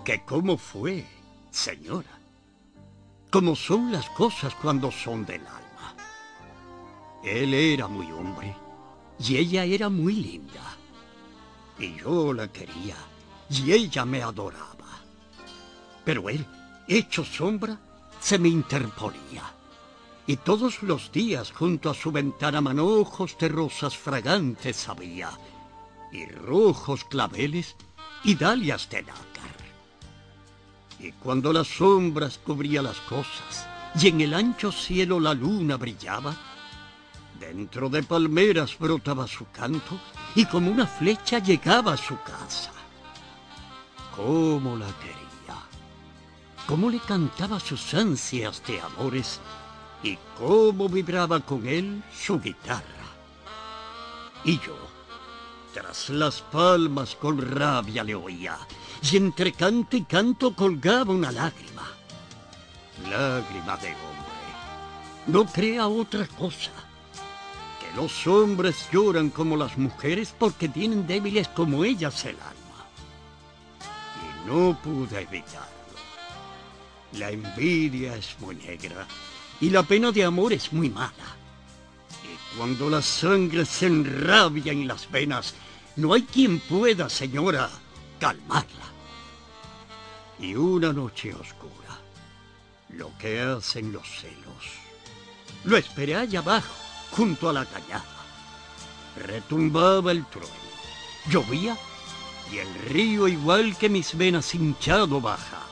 ¿Que cómo fue, señora? Como son las cosas cuando son del alma. Él era muy hombre y ella era muy linda. Y yo la quería y ella me adoraba. Pero él, hecho sombra, se me interponía. Y todos los días junto a su ventana manojos de rosas fragantes había, y rojos claveles y dalias de nácar. Y cuando las sombras cubría las cosas y en el ancho cielo la luna brillaba, dentro de palmeras brotaba su canto y como una flecha llegaba a su casa. Cómo la quería, cómo le cantaba sus ansias de amores y cómo vibraba con él su guitarra. Y yo, tras las palmas con rabia le oía, y entre canto y canto colgaba una lágrima. Lágrima de hombre. No crea otra cosa. Que los hombres lloran como las mujeres porque tienen débiles como ellas el alma. Y no pude evitarlo. La envidia es muy negra y la pena de amor es muy mala. Y cuando la sangre se enrabia en las venas, no hay quien pueda, señora, calmarla. Y una noche oscura, lo que hacen los celos. Lo esperé allá abajo, junto a la cañada. Retumbaba el trueno, llovía y el río, igual que mis venas, hinchado bajaba.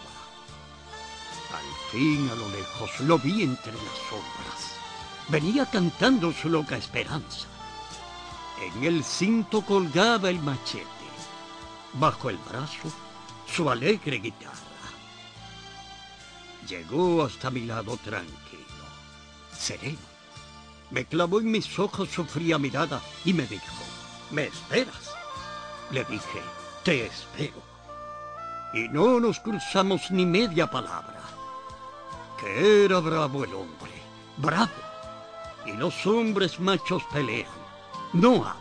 Al fin, a lo lejos, lo vi entre las sombras. Venía cantando su loca esperanza. En el cinto colgaba el machete. Bajo el brazo, su alegre guitarra. Llegó hasta mi lado tranquilo, sereno. Me clavó en mis ojos su fría mirada y me dijo, ¿me esperas? Le dije, te espero. Y no nos cruzamos ni media palabra. Que era bravo el hombre, bravo. Y los hombres machos pelean, no hablan.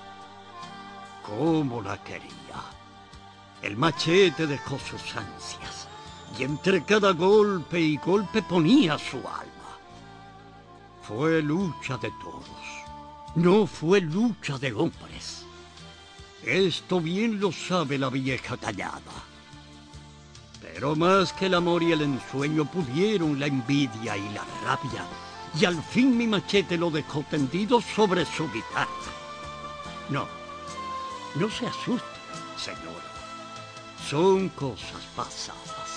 ¿Cómo la quería? El machete dejó sus ansias, y entre cada golpe y golpe ponía su alma. Fue lucha de todos, no fue lucha de hombres. Esto bien lo sabe la vieja callada. Pero más que el amor y el ensueño pudieron la envidia y la rabia, y al fin mi machete lo dejó tendido sobre su guitarra. No, no se asuste, señora. Son cosas pasadas.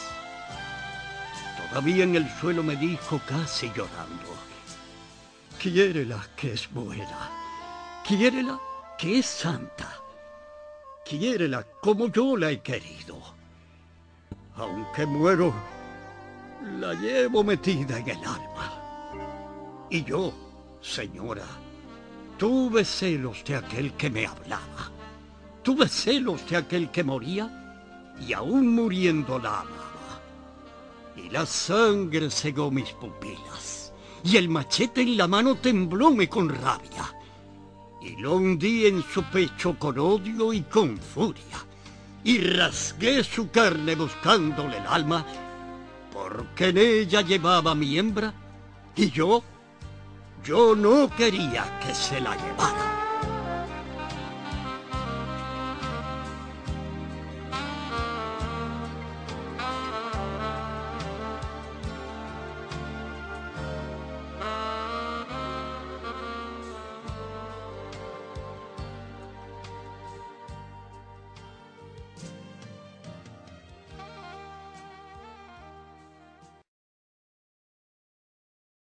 Todavía en el suelo me dijo casi llorando, quiérela que es buena, quiérela que es santa, quiérela como yo la he querido. Aunque muero, la llevo metida en el alma. Y yo, señora, tuve celos de aquel que me hablaba, tuve celos de aquel que moría, y aún muriendo la amaba. Y la sangre cegó mis pupilas, y el machete en la mano temblóme con rabia, y lo hundí en su pecho con odio y con furia, y rasgué su carne buscándole el alma, porque en ella llevaba mi hembra, y yo no quería que se la llevara.